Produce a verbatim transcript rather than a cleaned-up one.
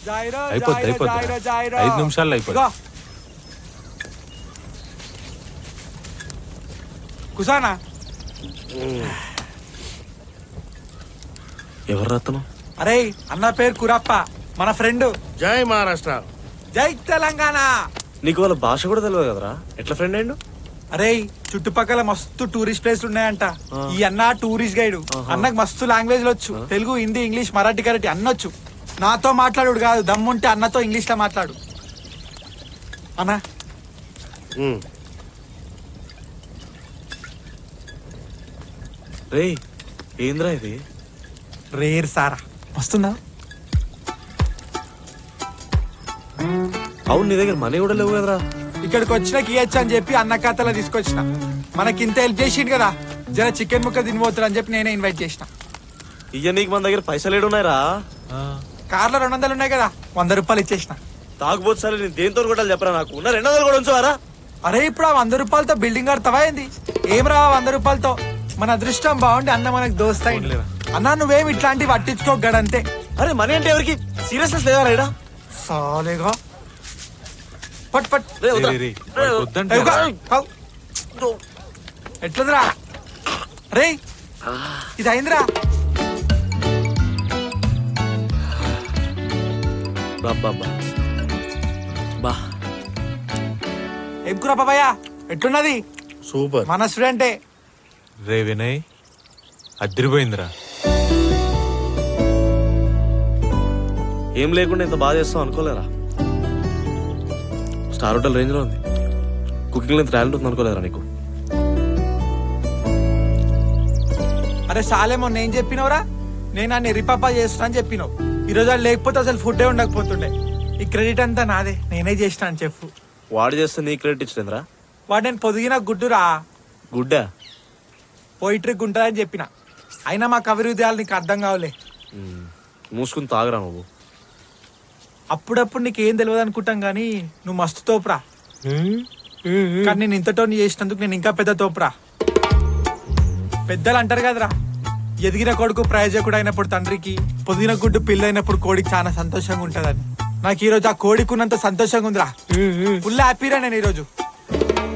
అయిపోద్ది అయిపోద్ది ఐదు నిమిషాల్లో అయిపోద్ది. కుసానా ఎవరు రత్నం? అరే అన్న పేరు కురప్ప, మన ఫ్రెండ్. జై మహారాష్ట్ర. జై తెలంగాణ. నీకు వాళ్ళ భాష కూడా తెలియదు కదరా, ఎట్లా ఫ్రెండ్ అయ్యిండు? అరే చుట్టుపక్కల మస్తు టూరిస్ట్ ప్లేస్లు ఉన్నాయంట. ఈ అన్న టూరిస్ట్ గైడ్. అన్నకు మస్తు లాంగ్వేజ్ వచ్చు, తెలుగు, హిందీ, ఇంగ్లీష్, మరాఠీ, కరాఠీ అన్నొచ్చు. నాతో మాట్లాడు కాదు, దమ్ముంటే అన్నతో ఇంగ్లీష్ లో మాట్లాడు అన్నా. రే ఏంద్రా ఇది? రేర్ సారా వస్తుందా? అవును, నీ దగ్గర మనీ కూడా లేవు కదరా. ఇక్కడికి వచ్చిన ఇయ్యచ్చు అని చెప్పి అన్న ఖాతాలో తీసుకొచ్చిన. మనకి ఇంత హెల్ప్ చేసిండు కదా, జర చికెన్ ముక్క తినిపోతారు అని చెప్పి నేనే ఇన్వైట్ చేసిన. ఇయ్య నీకు మన దగ్గర పైసలు ఏడున్నాయిరా? కార్లో రెండు వందలు ఉన్నాయి కదా, వంద రూపాయలు ఇచ్చేసిన. తాగుబోతు సరే నేను దేంతో కొట్టాలి చెప్పరా, నాకు ఉన్న రెండు వందలు కూడా ఉంచువారా? అరే ఇప్పుడు ఆ వంద రూపాయలతో బిల్డింగ్ కడతావా ఏంది? ఏం రా వంద రూపాయలతో? మన అదృష్టం బాగుండి అన్న మనకు దోస్తాయి. అన్న నువ్వేం ఇట్లాంటివి పట్టించుకోగడంతే. అరే మనీ అంటే ఎవరికి సీరియస్నెస్ లేదా రైడా? సాలేగా పట్ పట్ ఎట్లదిరా రే, ఇది అయిందిరా. ఏం కూర బాబాయ్, ఎట్లున్నది? సూపర్. మన స్టూడెంటే. రే వినయ్, అదిరిపోయిందిరా. ఏం లేకుండా ఇంత బాగా చేస్తాం అనుకోలేరా. స్టార్ హోటల్ రేంజ్ లో ఉంది, కుకింగ్ లో ఇంత టాలెంట్ ఉంది అనుకోలేరా నీకు? అరే సాలే మొన్న ఏం చెప్పినవురా? నేను అన్ని రిపాపా చేస్తున్నా అని చెప్పినావు. ఈరోజు అది లేకపోతే అసలు ఫుడ్డే ఉండకపోతుండే. ఈ క్రెడిట్ అంతా నాదే, నేనే చేసిన అని చెప్పు. వాడు చేస్తే నీ క్రెడిట్ ఇచ్చలేదురా. వాడు నేను పొదిగిన గుడ్డురా. గుడ్డా? పోయిట్రిక్ ఉంటుందని చెప్పిన. అయినా మా కవి హృదయాలు నీకు అర్థం కావలే. మూసుకుని తాగరా నువ్వు. అప్పుడప్పుడు నీకేం తెలియదు అనుకుంటాం గానీ నువ్వు మస్తు తోపురా. కానీ నేను ఇంతటో నీ చేసినందుకు నేను ఇంకా పెద్ద తోపురా. పెద్దలు అంటారు కదరా, ఎదిగిన కొడుకు ప్రయోజకుడు అయినప్పుడు తండ్రికి, పొదిగిన గుడ్డు పిల్ల అయినప్పుడు కోడికి చాలా సంతోషంగా ఉంటదని. నాకు ఈ రోజు ఆ కోడికి ఉన్నంత సంతోషంగా ఉందిరా. ఫుల్ హ్యాపీరా నేను ఈరోజు.